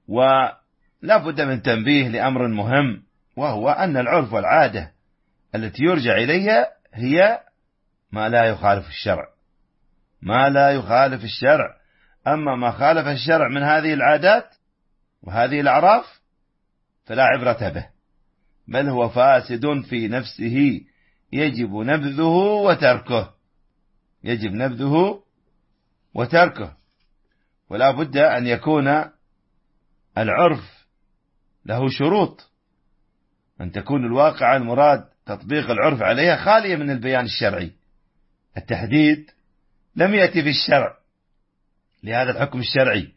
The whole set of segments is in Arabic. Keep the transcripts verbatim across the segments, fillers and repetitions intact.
ولا بد من تنبيه لأمر مهم، وهو أن العرف والعادة التي يرجع إليها هي ما لا يخالف الشرع، ما لا يخالف الشرع. أما ما خالف الشرع من هذه العادات وهذه الأعراف فلا عبرة به، بل هو فاسد في نفسه يجب نبذه وتركه، يجب نبذه وتركه. ولا بد أن يكون العرف له شروط، أن تكون الواقع المراد تطبيق العرف عليها خالية من البيان الشرعي. التحديد لم يأتي في الشرع لهذا الحكم الشرعي،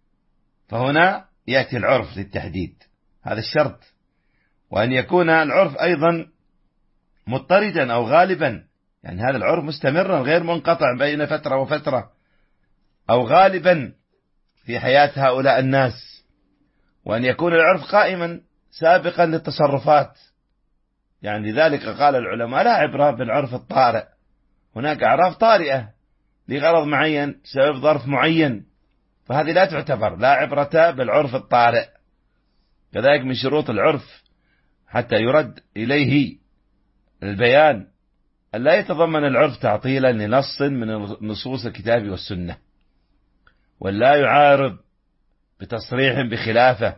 فهنا يأتي العرف للتحديد، هذا الشرط. وأن يكون العرف أيضا مضطردا أو غالبا، يعني هذا العرف مستمرا غير منقطع بين فترة وفترة، أو غالبا في حياة هؤلاء الناس. وأن يكون العرف قائما سابقا للتصرفات، يعني لذلك قال العلماء لا عبرة بالعرف الطارئ، هناك أعراف طارئة لغرض معين سبب ظرف معين، فهذه لا تعتبر، لا عبرة بالعرف الطارئ. كذلك من شروط العرف حتى يرد إليه البيان أن لا يتضمن العرف تعطيلا لنص من نصوص الكتاب والسنة، ولا يعارض بتصريح بخلافه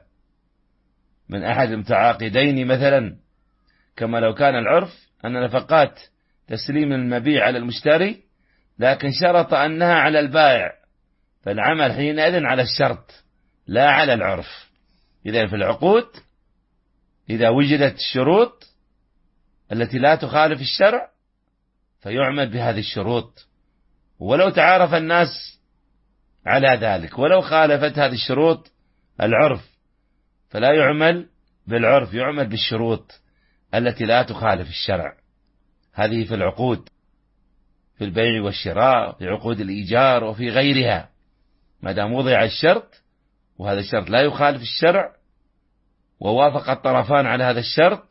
من أحد المتعاقدين، مثلا كما لو كان العرف أن نفقات تسليم المبيع على المشتري لكن شرط أنها على البائع، فالعمل حينئذ على الشرط لا على العرف. إذا في العقود إذا وجدت الشروط التي لا تخالف الشرع فيعمل بهذه الشروط، ولو تعارف الناس على ذلك، ولو خالفت هذه الشروط العرف فلا يعمل بالعرف، يعمل بالشروط التي لا تخالف الشرع. هذه في العقود، في البيع والشراء، في عقود الإيجار وفي غيرها، ما دام وضع الشرط وهذا الشرط لا يخالف الشرع ووافق الطرفان على هذا الشرط،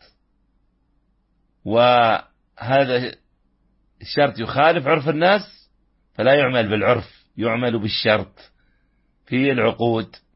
وهذا الشرط يخالف عرف الناس، فلا يعمل بالعرف، يعمل بالشرط في العقود.